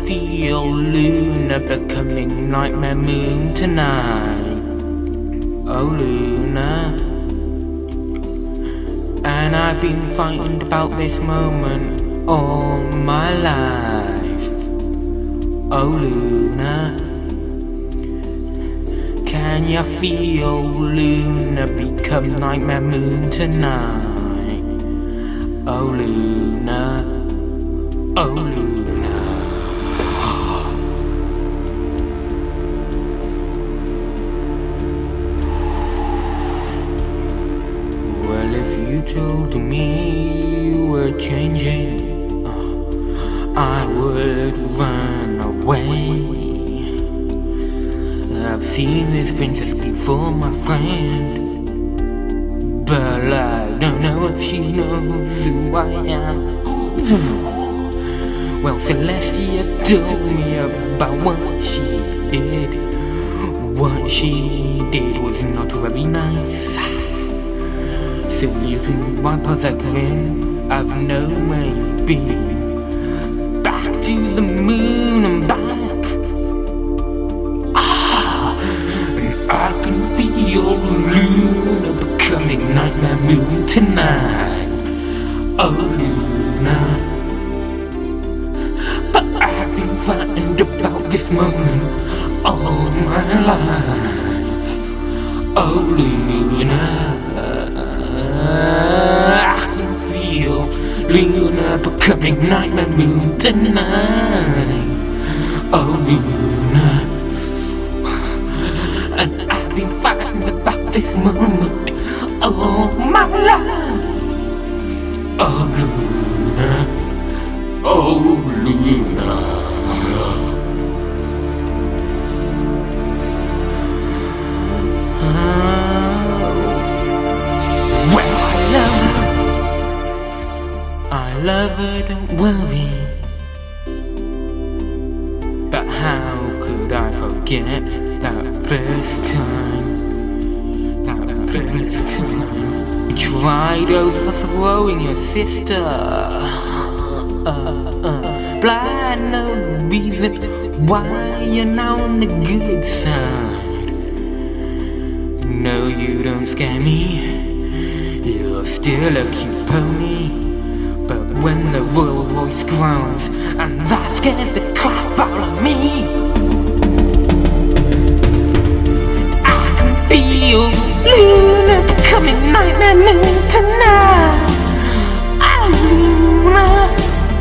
feel Luna becoming nightmare moon tonight. Oh Luna. And I've been fighting about this moment all my life. Oh Luna. Can you feel Luna become nightmare moon tonight? Oh Luna. Oh Luna. Well, if you told me you were changing, I would run away. I've seen this princess before, my friend, but I don't know if she knows who I am. Well, Celestia told me about what she did. What she did was not very nice. So you can wipe out that grin. I've known where you've been. Back to the moon and back. And I can feel Luna becoming nightmare moon tonight. Oh Luna. But I've been frightened about this moment all my life. Oh Luna. I can feel Luna becoming nightmare moon tonight. Oh Luna. And I've been fighting about this moment all my life. Oh Luna. Oh Luna. Well, I love her, don't worry. But how could I forget that first time? That first time you tried overthrowing your sister. But I know the reason why you're now on the good side. No, you don't scare me. You're still a cute pony. But when the royal voice groans, and that scares the crap out of me, I can feel Luna becoming nightmare moon tonight. Oh Luna.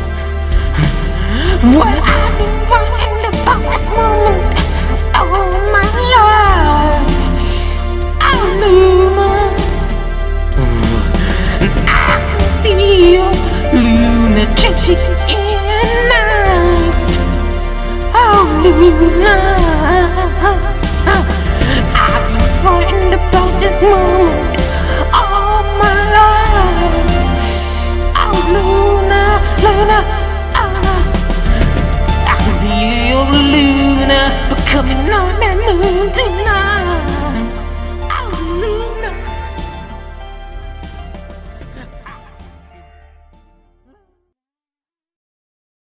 Well, I've been frightened about this moment all my life. Oh Luna. I can feel Luna changing in night. Oh Luna. I've been frightened about this moment all my life. Oh Luna, Luna.